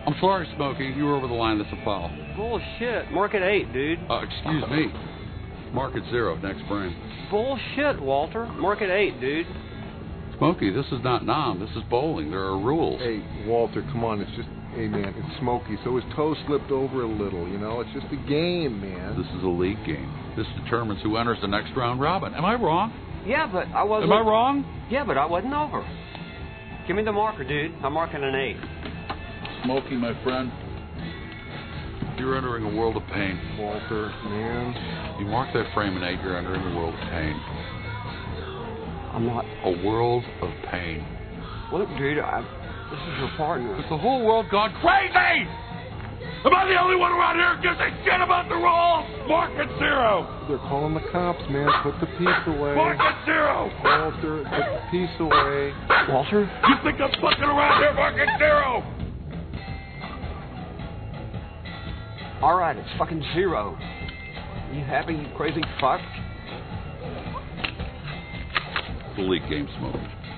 I'm sorry, Smokey. You were over the line. That's a foul. Bullshit. Mark at 8, dude. Excuse me. Mark at 0. Next frame. Bullshit, Walter. Mark at 8, dude. Smokey, this is not Nam. This is bowling. There are rules. Hey, Walter, come on. It's just, hey, man, it's Smokey. So his toe slipped over a little, you know? It's just a game, man. This is a league game. This determines who enters the next round robin. Am I wrong? Yeah, but I wasn't... Am I wrong? Yeah, but I wasn't over. Give me the marker, dude. I'm marking an 8. Smokey, my friend, you're entering a world of pain. Walter, man. You mark that frame an 8, you're entering a world of pain. I'm not... A world of pain. Look, dude, this is your partner. Is the whole world gone crazy? Am I the only one around here who gives a shit about the rules? Mark at 0. They're calling the cops, man. Put the piece away. Mark at 0. Walter, put the piece away. Walter? You think I'm fucking around here? Mark at 0. All right, it's fucking 0. You happy, you crazy fuck? The league game, Smokey.